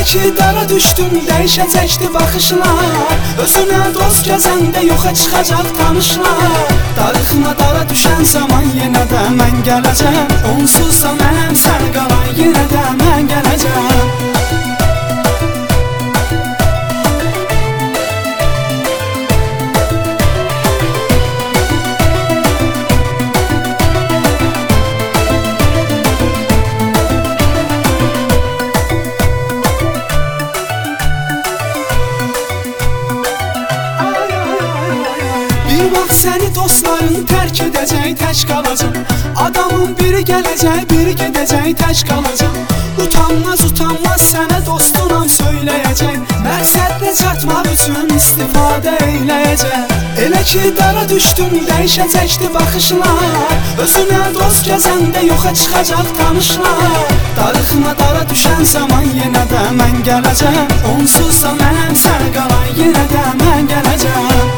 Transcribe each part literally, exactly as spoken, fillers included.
ki dara düşdün, dəyişəcəkdi baxışlar. Özünə dost gəzəndə yoxa çıxacaq tanışlar. Darıxma, dara düşən zaman yenə də mən gələcəm. Onsuz da mənim sən qalan, yenə də mən gələcəm. Bir vaxt səni dostların tərk edəcək, tək qalacaq. Adamın biri gələcək, biri gedəcək, tək qalacaq. Utanmaz, utanmaz sənə dostunam söyləyəcək. Məqsədlə çatmaq üçün istifadə eyləyəcək. Elə ki dara düşdün, dəyişəcəkdi baxışlar. Özünə dost gəzəndə yoxa çıxacaq tanışlar. Darıxma, dara düşən zaman yenə də mən gələcəm. Onsuz da mənim sən qalan, yenə də mən gələcəm.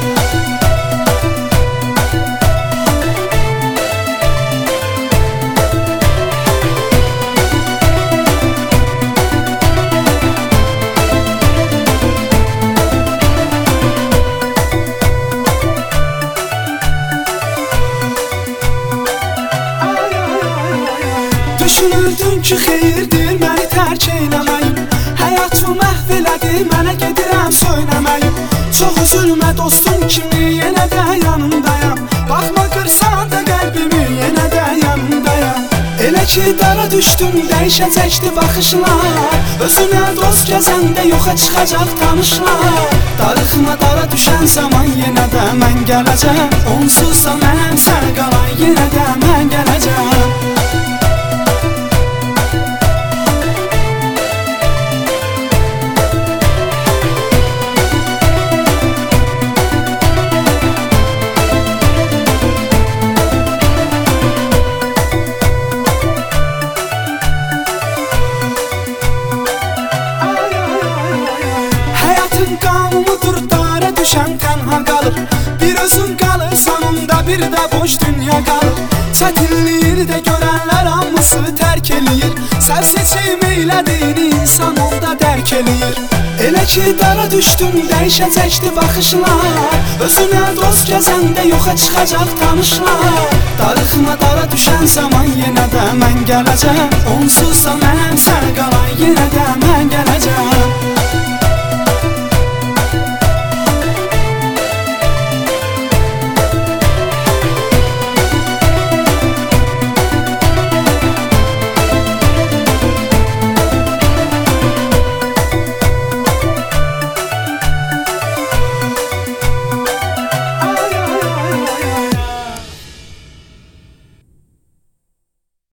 Düşünürdün ki xeyirdir məni tərk eyləməyim. Həyatımı məhv elədi, mənə gedirəm söynəməyim. Çox üzülmə dostum kimi, yenə də yanındayam. Baxma qırsan da qəlbimi, yenə də yanındayam. Elə ki dara düşdün, dəyişəcəkdi baxışlar. Özünə dost gəzəndə yoxa çıxacaq tanışlar. Darıxma, dara düşən zaman yenə də mən gələcəm. Onsuz da mənim sən qalan, yenə də mən gələcəm. Qanunudur, dara düşən tənha qalır. Bir özün qalırsan onda, bir də boş dünya qalır. Çətinliyi də görənlər hamısı tərk eləyir. Sən seçim eylədiyin insan onda dərk eləyir. Elə ki dara düşdün, dəyişəcəkdi baxışlar. Özünə dost gəzəndə yoxa çıxacaq tanışlar. Darıxma, dara düşən zaman yenə də mən gələcəm. Onsuz da mənim sən qalan, yenə də mən gələcəm.